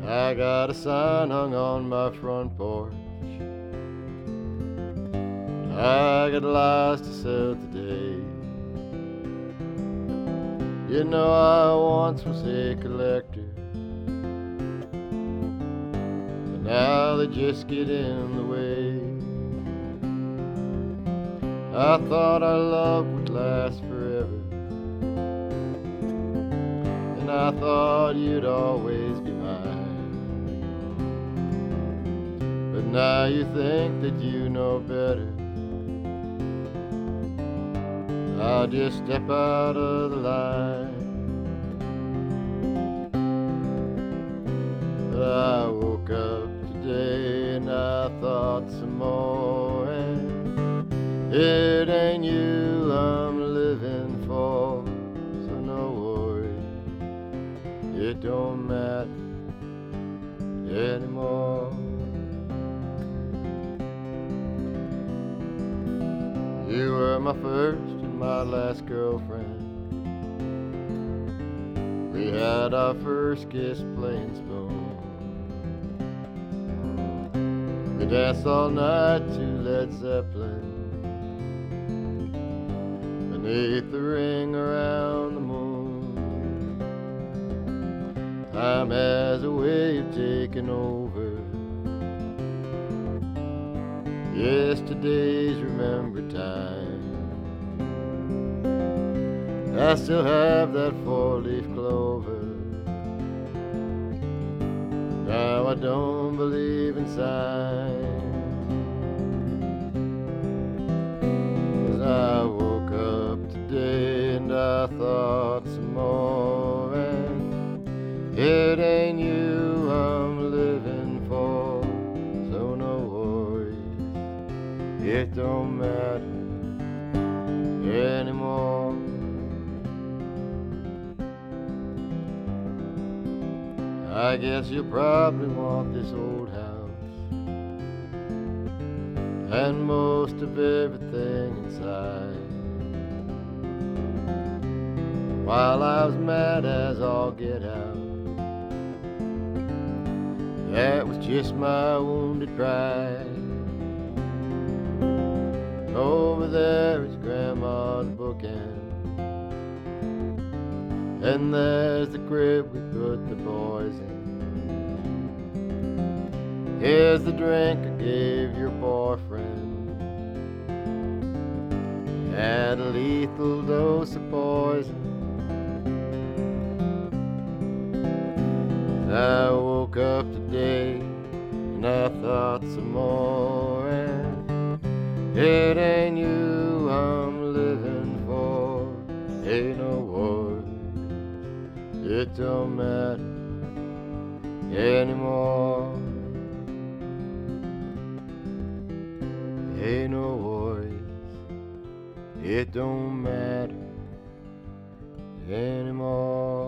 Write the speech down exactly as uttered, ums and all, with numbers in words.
I got a sign hung on my front porch. I got lies to sell today. You know I once was a collector, but now they just get in the way. I thought our love would last forever, and I thought you'd always be mine. But now you think that you know better. I'll just step out of the line. But I woke up today and I thought some more, and it ain't you I'm living for. So no worry, it don't matter anymore. You were my first and my last girlfriend. We had our first kiss playing spoon. We danced all night to Led Zeppelin beneath the ring around the moon. Time has a way of taking over. Yesterday's remembered time. I still have that four-leaf clover. Now I don't believe in signs, 'cause I woke up today and I thought some more, and it ain't you I'm living for. So no worries, it don't matter anymore. I guess you probably want this old house and most of everything inside. While I was mad as all get out, that was just my wounded pride. Over there is Grandma's bookend, and there's the crib we put the boys in. Here's the drink I gave your boyfriend. Had a lethal dose of poison. I woke up today and I thought some more, and it ain't you I'm living for. Ain't no worries, it don't matter anymore. Ain't no worries, it don't matter anymore.